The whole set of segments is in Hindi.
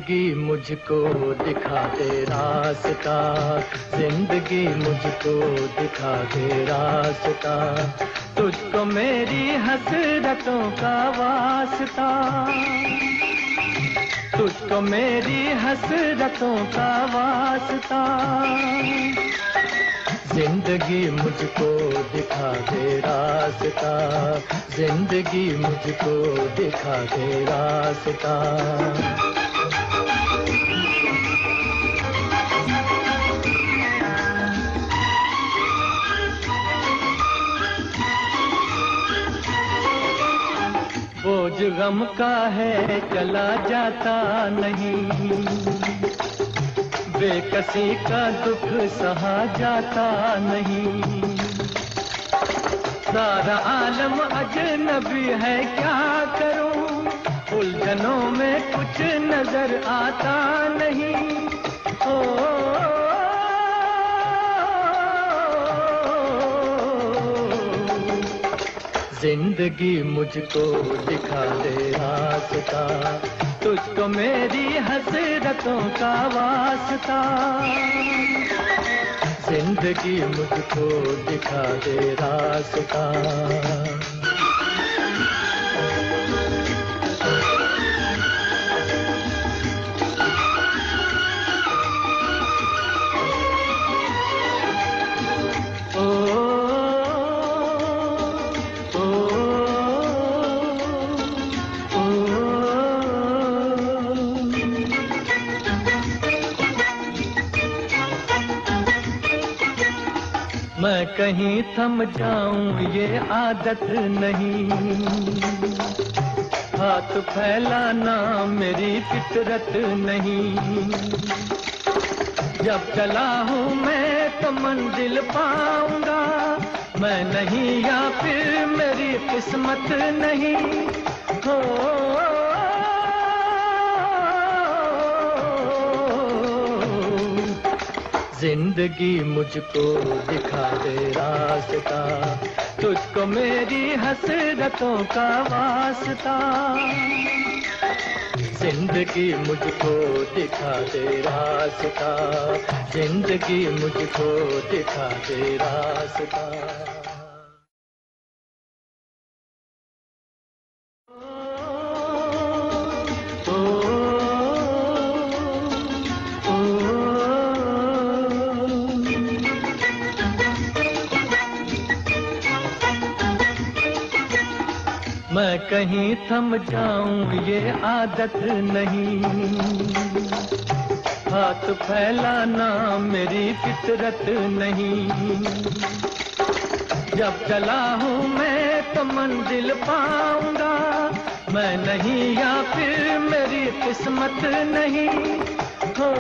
जिंदगी मुझको दिखा दे रास्ता, जिंदगी मुझको दिखा दे रास्ता, तुझको मेरी हसरतों का वास्ता, तुझको मेरी हसरतों का वास्ता, जिंदगी मुझको दिखा दे रास्ता, जिंदगी मुझको दिखा दे रास्ता। बोझ गम का है चला जाता नहीं, बेकसी का दुख सहा जाता नहीं, सारा आलम अजनबी है क्या करूं, उलझनों में कुछ नजर आता नहीं। जिंदगी मुझको दिखा दे रास्ता, तुझको मेरी हसरतों का वास्ता, जिंदगी मुझको दिखा दे रास्ता। मैं कहीं थम जाऊं ये आदत नहीं, हाथ फैलाना मेरी फितरत नहीं, जब चला हूं मैं तो मंजिल पाऊंगा, मैं नहीं या फिर मेरी किस्मत नहीं। हो जिंदगी मुझको दिखा दे रास्ता, तुझको मेरी हसरतों का वास्ता, जिंदगी मुझको दिखा दे रास्ता, जिंदगी मुझको दिखा दे रास्ता। मैं कहीं थम जाऊं ये आदत नहीं, हाथ फैलाना मेरी फितरत नहीं, जब चला हूं मैं तो मंजिल पाऊंगा, मैं नहीं या फिर मेरी किस्मत नहीं। हो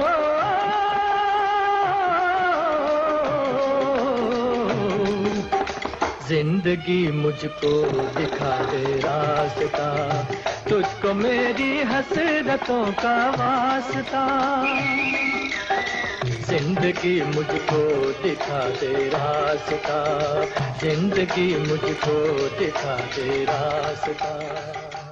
जिंदगी मुझको दिखा दे रास्ता, तुझको मेरी हसरतों का वास्ता, जिंदगी मुझको दिखा दे रास्ता, जिंदगी मुझको दिखा दे रास्ता।